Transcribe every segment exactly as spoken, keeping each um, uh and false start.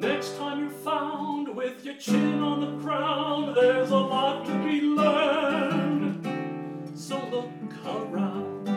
Next time you're found with your chin on the ground, there's a lot to be learned, so look around.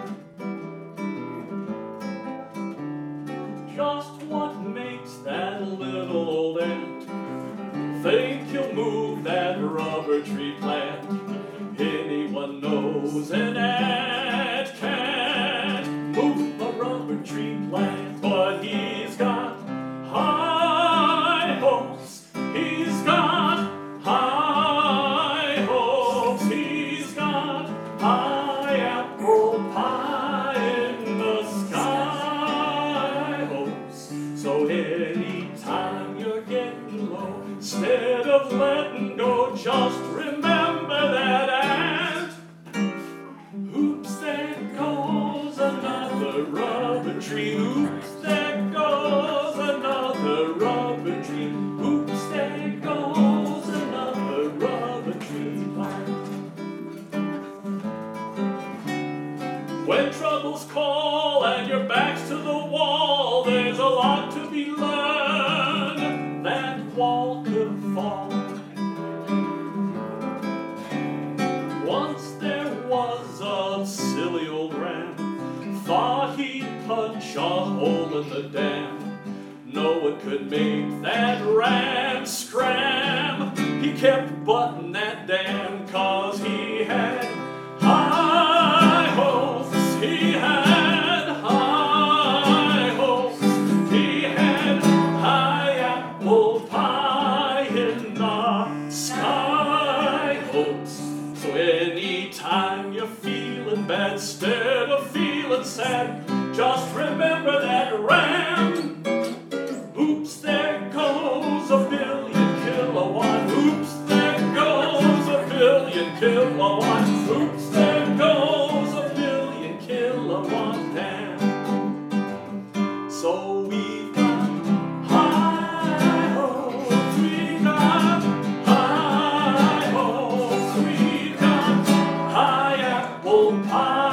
Just what makes that little old ant think you'll move that rubber tree plant? Anyone knows an ant can't move a rubber tree plant, but he's got high hopes. He's got high hopes. He's got high apple pie in the sky hopes. So anytime you're getting low, instead of letting go, just remember that ant. Oops, there goes another rubber tree. Oops, there goes another rubber tree. Oops, there goes another rubber tree. When troubles call and your back's to the wall, there's a lot to be learned. That wall could fall. Once there was a silly old ram, thought he'd punch a hole in the dam. No one could make that ram scram. He kept butting that dam 'cause he had high hopes. He had high hopes. He had high apple pie in the sky hopes. So anytime you're feeling bad, instead of feeling sad, just remember that ram. Oops, there goes a billion kilowatt. Oops, there goes a billion kilowatt. Oops, there goes a billion kilowatt dam. So we've got high hopes. We've got high hopes. We've got high apple pie.